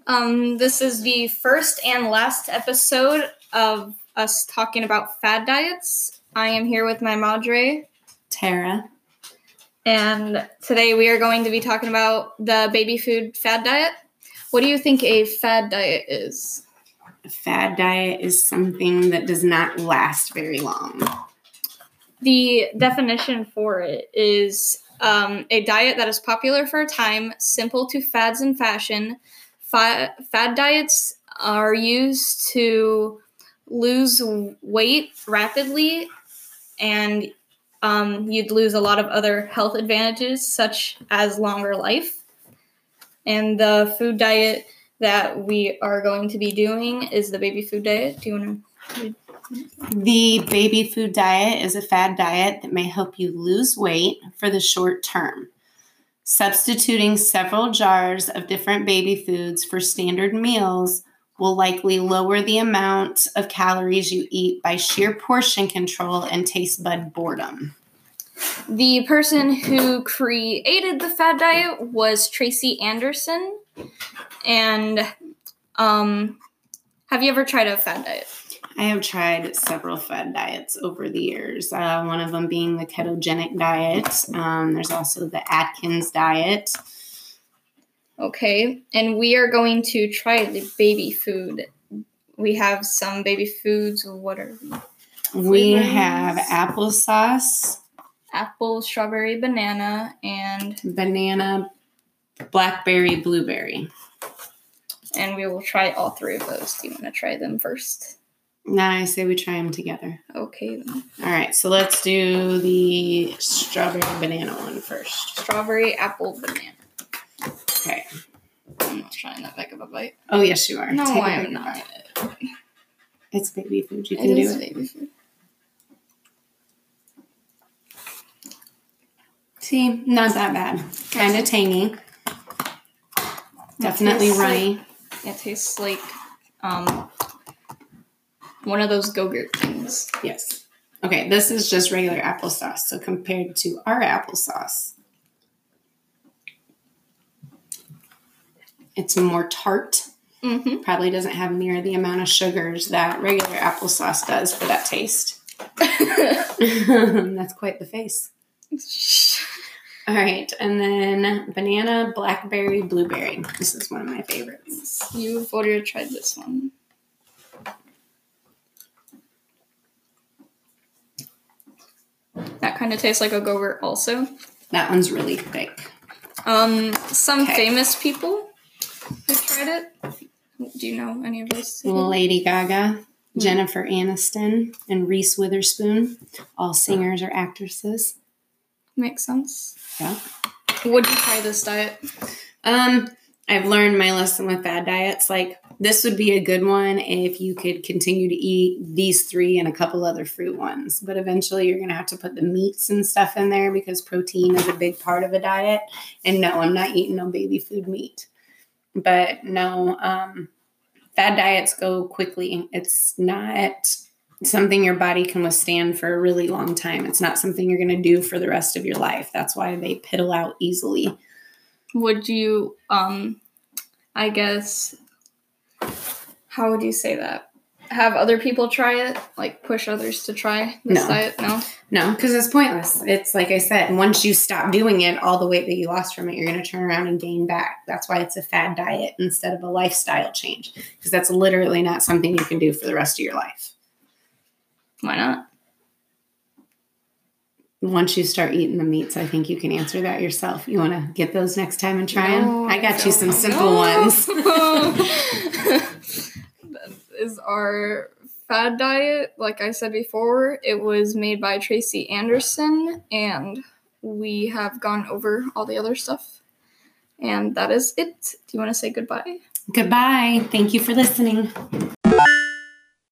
This is the first and last episode of us talking about fad diets. I am here with my madre, Tara. And today we are going to be talking about the baby food fad diet. What do you think a fad diet is? A fad diet is something that does not last very long. The definition for it is a diet that is popular for a time, simple to fads and fashion. Fad diets are used to lose weight rapidly, and you'd lose a lot of other health advantages, such as longer life. And the food diet that we are going to be doing is the baby food diet. Do you want to read? The baby food diet is a fad diet that may help you lose weight for the short term. Substituting several jars of different baby foods for standard meals will likely lower the amount of calories you eat by sheer portion control and taste bud boredom. The person who created the fad diet was Tracy Anderson. And have you ever tried a fad diet? I have tried several fad diets over the years, one of them being the ketogenic diet. There's also the Atkins diet. Okay, and we are going to try the baby food. We have some baby foods. What are we have applesauce, apple, strawberry, banana, and banana, blackberry, blueberry. And we will try all three of those. Do you want to try them first? No, I say we try them together. Okay, then. All right, so let's do the strawberry banana one first. Strawberry, apple, banana. Okay. I'm not trying that big of a bite. Oh, yes, you are. No, I am not. It's baby food. You can do it. It is baby food. See, not that bad. Kind of tangy. Definitely runny. It tastes like one of those Go-Gurt things. Yes. Okay, this is just regular applesauce. So compared to our applesauce, it's more tart. Mm-hmm. Probably doesn't have near the amount of sugars that regular applesauce does for that taste. That's quite the face. All right, and then banana, blackberry, blueberry. This is one of my favorites. You've already tried this one. That kind of tastes like a Go-Gurt also. That one's really thick. Some famous people who tried it. Do you know any of those? Lady Gaga, Jennifer Aniston, and Reese Witherspoon. All singers or actresses. Makes sense. Yeah. Would you try this diet? I've learned my lesson with fad diets. Like, this would be a good one if you could continue to eat these three and a couple other fruit ones. But eventually you're going to have to put the meats and stuff in there because protein is a big part of a diet. And no, I'm not eating no baby food meat. But no, fad diets go quickly. It's not something your body can withstand for a really long time. It's not something you're going to do for the rest of your life. That's why they piddle out easily. Would you, I guess, how would you say that? Have other people try it? Like, push others to try this diet? No? No, because it's pointless. It's like I said, once you stop doing it, all the weight that you lost from it, you're going to turn around and gain back. That's why it's a fad diet instead of a lifestyle change. Because that's literally not something you can do for the rest of your life. Why not? Once you start eating the meats, I think you can answer that yourself. You want to get those next time and try them? I got you some simple ones. That is our fad diet. Like I said before, it was made by Tracy Anderson, and we have gone over all the other stuff. And that is it. Do you want to say goodbye? Goodbye. Thank you for listening.